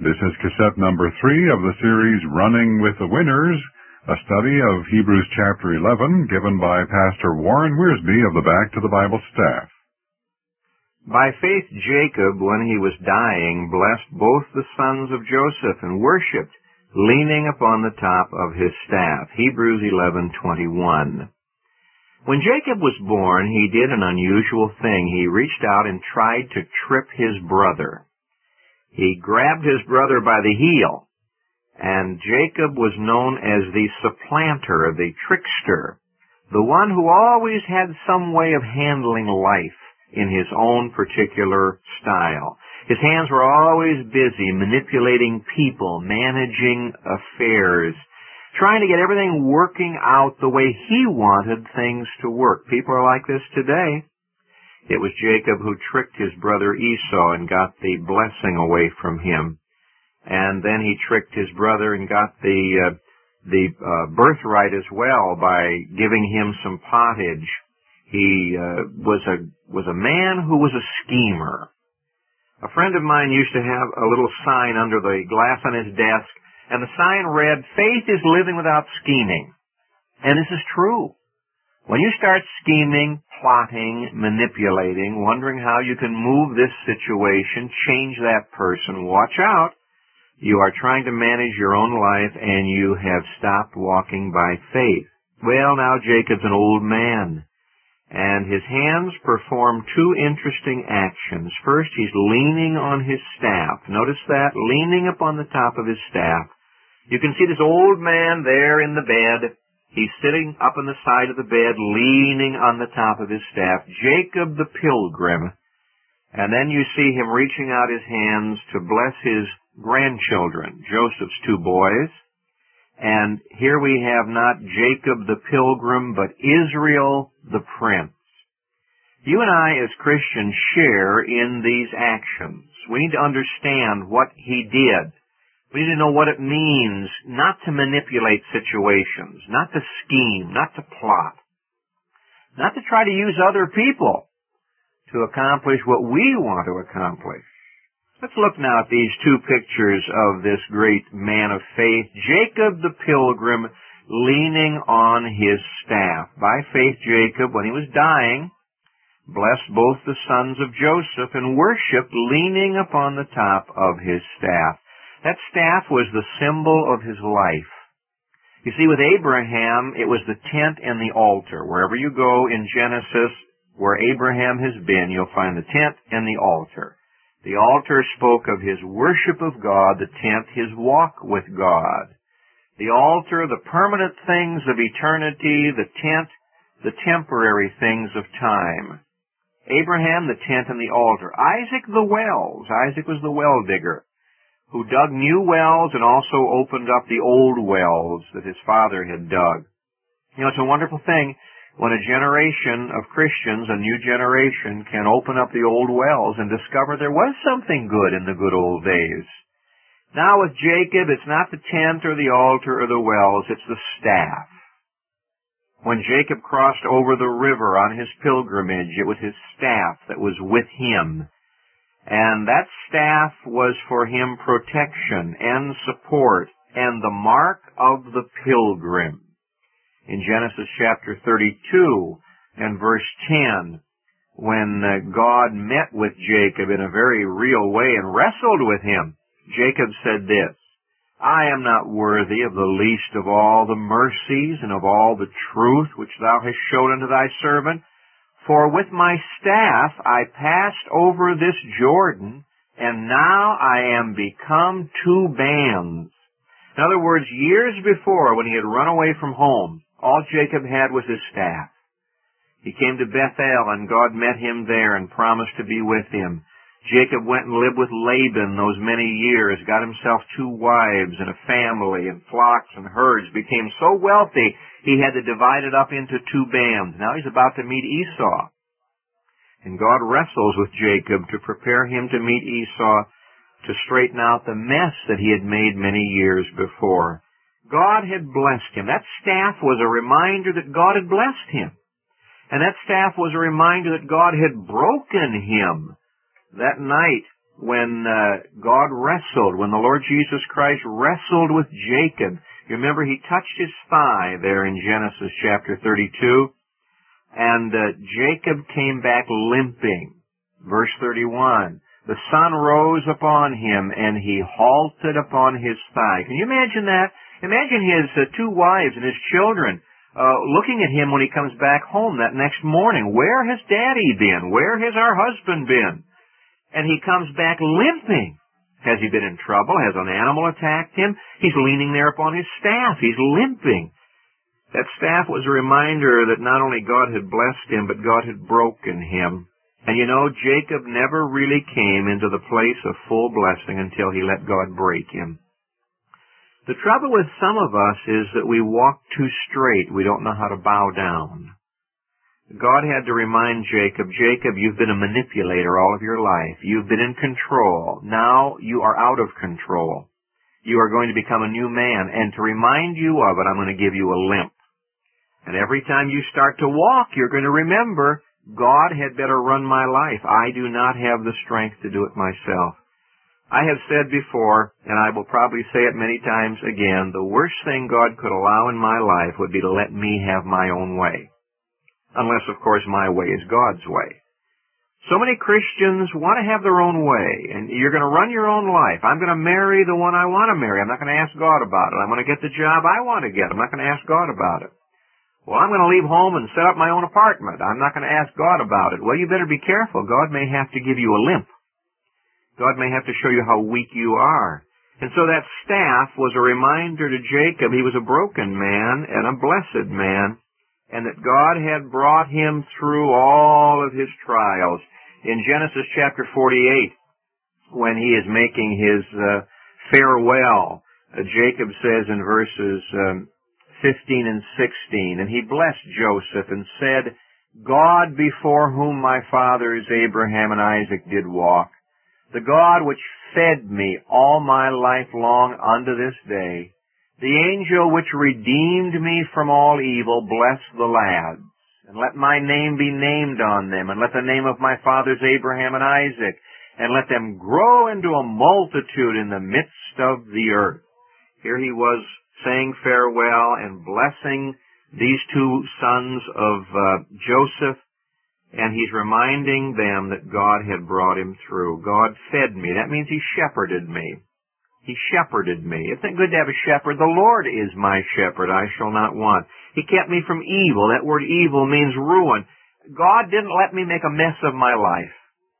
This is cassette number 3 of the series Running with the Winners, a study of Hebrews chapter 11 given by Pastor Warren Wiersbe of the Back to the Bible staff. By faith Jacob, when he was dying, blessed both the sons of Joseph and worshipped, leaning upon the top of his staff. Hebrews 11:21. When Jacob was born, he did an unusual thing. He reached out and tried to trip his brother. He grabbed his brother by the heel, and Jacob was known as the supplanter, the trickster, the one who always had some way of handling life in his own particular style. His hands were always busy manipulating people, managing affairs, trying to get everything working out the way he wanted things to work. People are like this today. It was Jacob who tricked his brother Esau and got the blessing away from him. And then he tricked his brother and got the birthright as well by giving him some pottage. He was a man who was a schemer. A friend of mine used to have a little sign under the glass on his desk, and the sign read, "Faith is living without scheming." And this is true. When you start scheming, plotting, manipulating, wondering how you can move this situation, change that person, watch out. You are trying to manage your own life, and you have stopped walking by faith. Well, now Jacob's an old man, and his hands perform two interesting actions. First, he's leaning on his staff. Notice that, leaning upon the top of his staff. You can see this old man there in the bed. He's sitting up on the side of the bed, leaning on the top of his staff, Jacob the pilgrim. And then you see him reaching out his hands to bless his grandchildren, Joseph's 2 boys. And here we have not Jacob the pilgrim, but Israel the prince. You and I as Christians share in these actions. We need to understand what he did. We need to know what it means not to manipulate situations, not to scheme, not to plot, not to try to use other people to accomplish what we want to accomplish. Let's look now at these 2 pictures of this great man of faith, Jacob the pilgrim, leaning on his staff. By faith, Jacob, when he was dying, blessed both the sons of Joseph and worshipped, leaning upon the top of his staff. That staff was the symbol of his life. You see, with Abraham, it was the tent and the altar. Wherever you go in Genesis, where Abraham has been, you'll find the tent and the altar. The altar spoke of his worship of God, the tent, his walk with God. The altar, the permanent things of eternity, the tent, the temporary things of time. Abraham, the tent and the altar. Isaac, the wells. Isaac was the well digger, who dug new wells and also opened up the old wells that his father had dug. You know, it's a wonderful thing when a generation of Christians, a new generation, can open up the old wells and discover there was something good in the good old days. Now with Jacob, it's not the tent or the altar or the wells, it's the staff. When Jacob crossed over the river on his pilgrimage, it was his staff that was with him. And that staff was for him protection and support and the mark of the pilgrim. In Genesis chapter 32 and verse 10, when God met with Jacob in a very real way and wrestled with him, Jacob said this, "I am not worthy of the least of all the mercies and of all the truth which thou hast showed unto thy servant. For with my staff I passed over this Jordan, and now I am become 2 bands." In other words, years before, when he had run away from home, all Jacob had was his staff. He came to Bethel, and God met him there and promised to be with him. Jacob went and lived with Laban those many years, got himself 2 wives and a family and flocks and herds, became so wealthy he had to divide it up into 2 bands. Now he's about to meet Esau. And God wrestles with Jacob to prepare him to meet Esau, to straighten out the mess that he had made many years before. God had blessed him. That staff was a reminder that God had blessed him. And that staff was a reminder that God had broken him. That night when God wrestled, when the Lord Jesus Christ wrestled with Jacob. You remember he touched his thigh there in Genesis chapter 32, and Jacob came back limping. Verse 31, the sun rose upon him, and he halted upon his thigh. Can you imagine that? Imagine his two wives and his children looking at him when he comes back home that next morning. Where has Daddy been? Where has our husband been? And he comes back limping. Has he been in trouble? Has an animal attacked him? He's leaning there upon his staff. He's limping. That staff was a reminder that not only God had blessed him, but God had broken him. And you know, Jacob never really came into the place of full blessing until he let God break him. The trouble with some of us is that we walk too straight. We don't know how to bow down. God had to remind Jacob, Jacob, you've been a manipulator all of your life. You've been in control. Now you are out of control. You are going to become a new man. And to remind you of it, I'm going to give you a limp. And every time you start to walk, you're going to remember, God had better run my life. I do not have the strength to do it myself. I have said before, and I will probably say it many times again, the worst thing God could allow in my life would be to let me have my own way. Unless, of course, my way is God's way. So many Christians want to have their own way, and you're going to run your own life. I'm going to marry the one I want to marry. I'm not going to ask God about it. I'm going to get the job I want to get. I'm not going to ask God about it. Well, I'm going to leave home and set up my own apartment. I'm not going to ask God about it. Well, you better be careful. God may have to give you a limp. God may have to show you how weak you are. And so that staff was a reminder to Jacob he was a broken man and a blessed man, and that God had brought him through all of his trials. In Genesis chapter 48, when he is making his farewell, Jacob says in verses 15 and 16, and he blessed Joseph and said, God before whom my fathers Abraham and Isaac did walk, the God which fed me all my life long unto this day, the angel which redeemed me from all evil, bless the lads, and let my name be named on them, and let the name of my fathers Abraham and Isaac, and let them grow into a multitude in the midst of the earth. Here he was saying farewell and blessing these two sons of Joseph, and he's reminding them that God had brought him through. God fed me. That means he shepherded me. He shepherded me. Isn't it good to have a shepherd? The Lord is my shepherd. I shall not want. He kept me from evil. That word evil means ruin. God didn't let me make a mess of my life.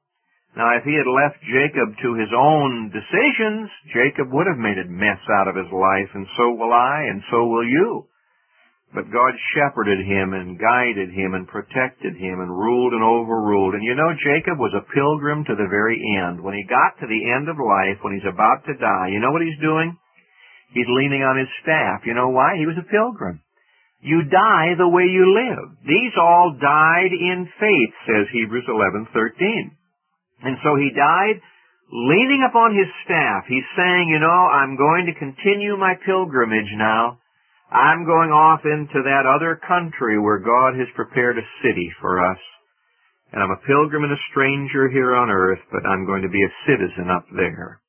Now, if he had left Jacob to his own decisions, Jacob would have made a mess out of his life, and so will I, and so will you. But God shepherded him and guided him and protected him and ruled and overruled. And you know, Jacob was a pilgrim to the very end. When he got to the end of life, when he's about to die, you know what he's doing? He's leaning on his staff. You know why? He was a pilgrim. You die the way you live. These all died in faith, says Hebrews 11:13. And so he died leaning upon his staff. He's saying, you know, I'm going to continue my pilgrimage now. I'm going off into that other country where God has prepared a city for us. And I'm a pilgrim and a stranger here on earth, but I'm going to be a citizen up there.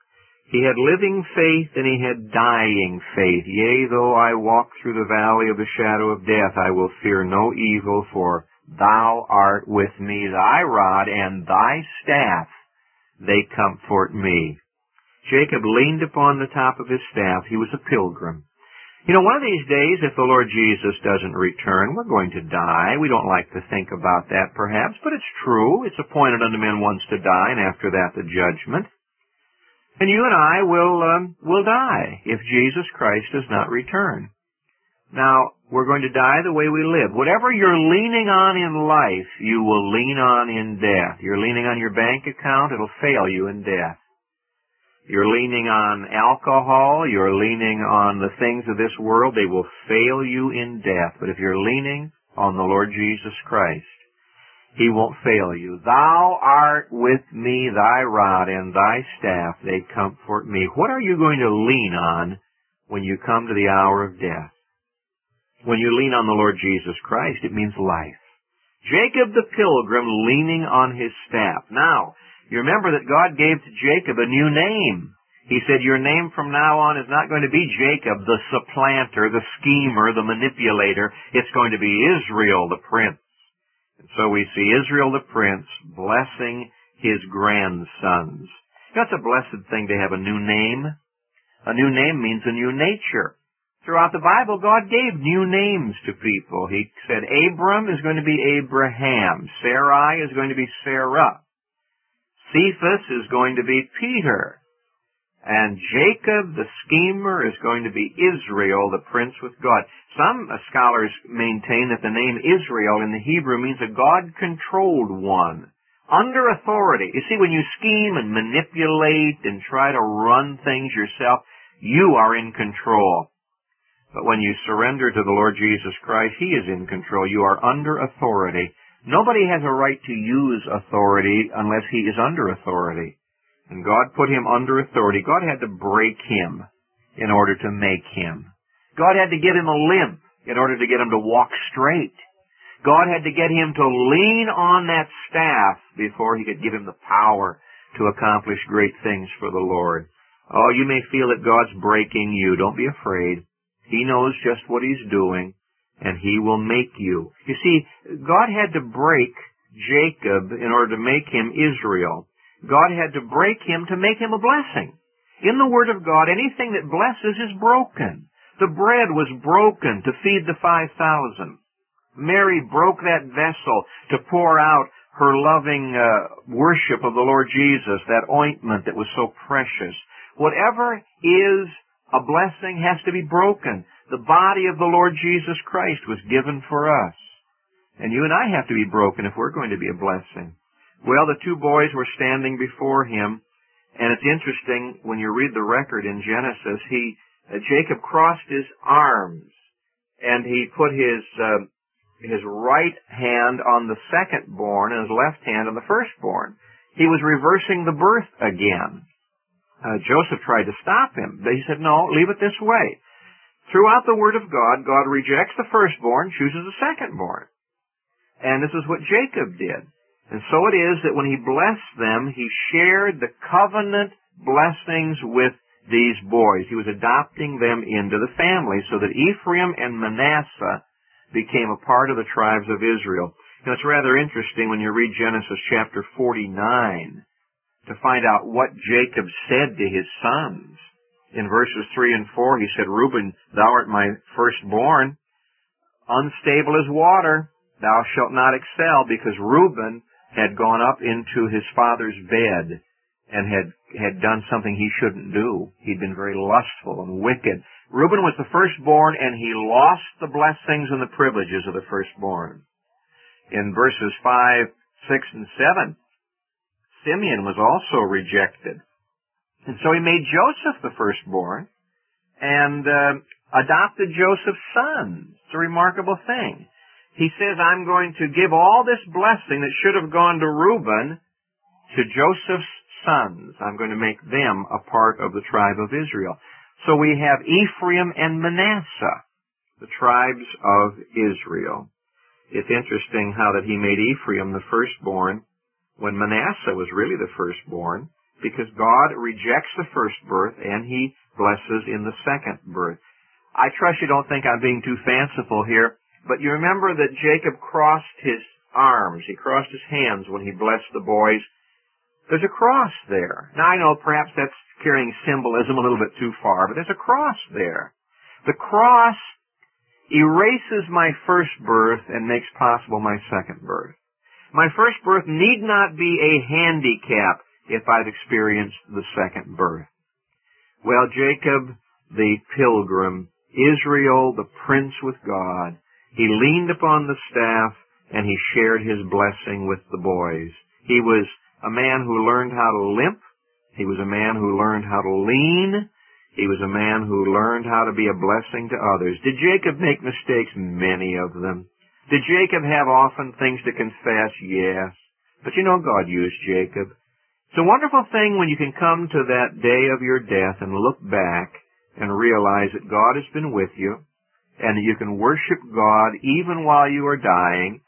He had living faith and he had dying faith. Yea, though I walk through the valley of the shadow of death, I will fear no evil, for thou art with me. Thy rod and thy staff, they comfort me. Jacob leaned upon the top of his staff. He was a pilgrim. You know, one of these days, if the Lord Jesus doesn't return, we're going to die. We don't like to think about that, perhaps, but it's true. It's appointed unto men once to die, and after that, the judgment. And you and I will die if Jesus Christ does not return. Now, we're going to die the way we live. Whatever you're leaning on in life, you will lean on in death. You're leaning on your bank account, it'll fail you in death. You're leaning on alcohol, you're leaning on the things of this world, they will fail you in death. But if you're leaning on the Lord Jesus Christ, he won't fail you. Thou art with me, thy rod and thy staff, they comfort me. What are you going to lean on when you come to the hour of death? When you lean on the Lord Jesus Christ, it means life. Jacob the pilgrim leaning on his staff. Now, You remember that God gave to Jacob a new name. He said, your name from now on is not going to be Jacob, the supplanter, the schemer, the manipulator. It's going to be Israel, the prince. And so we see Israel, the prince, blessing his grandsons. That's a blessed thing to have a new name. A new name means a new nature. Throughout the Bible, God gave new names to people. He said Abram is going to be Abraham. Sarai is going to be Sarah. Cephas is going to be Peter. And Jacob, the schemer, is going to be Israel, the prince with God. Some scholars maintain that the name Israel in the Hebrew means a God-controlled one, under authority. You see, when you scheme and manipulate and try to run things yourself, you are in control. But when you surrender to the Lord Jesus Christ, He is in control. You are under authority. Nobody has a right to use authority unless he is under authority. And God put him under authority. God had to break him in order to make him. God had to give him a limp in order to get him to walk straight. God had to get him to lean on that staff before He could give him the power to accomplish great things for the Lord. Oh, you may feel that God's breaking you. Don't be afraid. He knows just what He's doing, and He will make you. You see, God had to break Jacob in order to make him Israel. God had to break him to make him a blessing. In the Word of God, anything that blesses is broken. The bread was broken to feed the 5,000. Mary broke that vessel to pour out her loving worship of the Lord Jesus, that ointment that was so precious. Whatever is a blessing has to be broken. The body of the Lord Jesus Christ was given for us. And you and I have to be broken if we're going to be a blessing. Well, the two boys were standing before him, and it's interesting, when you read the record in Genesis, Jacob crossed his arms, and he put his right hand on the second-born and his left hand on the firstborn. He was reversing the birth again. Joseph tried to stop him, but he said, no, leave it this way. Throughout the Word of God, God rejects the firstborn, chooses the second-born. And this is what Jacob did. And so it is that when he blessed them, he shared the covenant blessings with these boys. He was adopting them into the family so that Ephraim and Manasseh became a part of the tribes of Israel. Now, it's rather interesting when you read Genesis chapter 49 to find out what Jacob said to his sons. In verses 3 and 4, he said, Reuben, thou art my firstborn, unstable as water, thou shalt not excel, because Reuben had gone up into his father's bed and had done something he shouldn't do. He'd been very lustful and wicked. Reuben was the firstborn, and he lost the blessings and the privileges of the firstborn. In verses 5, 6, and 7, Simeon was also rejected. And so he made Joseph the firstborn and adopted Joseph's sons. It's a remarkable thing. He says, I'm going to give all this blessing that should have gone to Reuben to Joseph's sons. I'm going to make them a part of the tribe of Israel. So we have Ephraim and Manasseh, the tribes of Israel. It's interesting how that he made Ephraim the firstborn when Manasseh was really the firstborn, because God rejects the first birth and He blesses in the second birth. I trust you don't think I'm being too fanciful here. But you remember that Jacob crossed his arms. He crossed his hands when he blessed the boys. There's a cross there. Now, I know perhaps that's carrying symbolism a little bit too far, but there's a cross there. The cross erases my first birth and makes possible my second birth. My first birth need not be a handicap if I've experienced the second birth. Well, Jacob, the pilgrim, Israel, the prince with God, he leaned upon the staff, and he shared his blessing with the boys. He was a man who learned how to limp. He was a man who learned how to lean. He was a man who learned how to be a blessing to others. Did Jacob make mistakes? Many of them. Did Jacob have often things to confess? Yes. But you know, God used Jacob. It's a wonderful thing when you can come to that day of your death and look back and realize that God has been with you, and that you can worship God even while you are dying,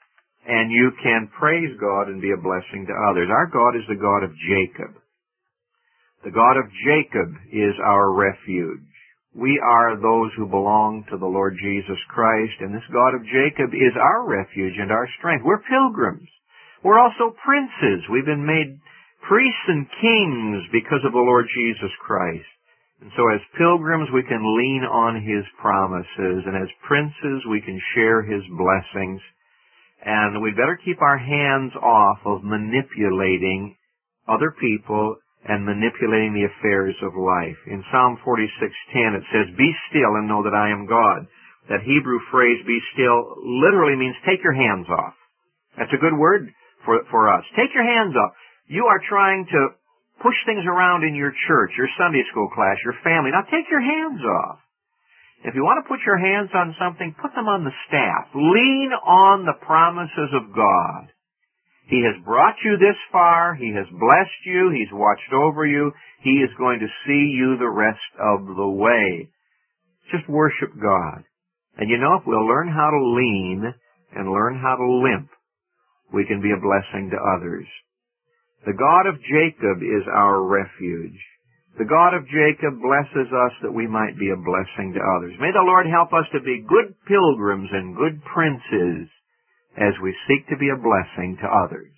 and you can praise God and be a blessing to others. Our God is the God of Jacob. The God of Jacob is our refuge. We are those who belong to the Lord Jesus Christ, and this God of Jacob is our refuge and our strength. We're pilgrims. We're also princes. We've been made priests and kings because of the Lord Jesus Christ. And so as pilgrims, we can lean on His promises, and as princes, we can share His blessings. And we'd better keep our hands off of manipulating other people and manipulating the affairs of life. In Psalm 46:10 it says, "Be still and know that I am God." That Hebrew phrase, "be still," literally means take your hands off. That's a good word for us. Take your hands off. You are trying to push things around in your church, your Sunday school class, your family. Now take your hands off. If you want to put your hands on something, put them on the staff. Lean on the promises of God. He has brought you this far. He has blessed you. He's watched over you. He is going to see you the rest of the way. Just worship God. And you know, if we'll learn how to lean and learn how to limp, we can be a blessing to others. The God of Jacob is our refuge. The God of Jacob blesses us that we might be a blessing to others. May the Lord help us to be good pilgrims and good princes as we seek to be a blessing to others.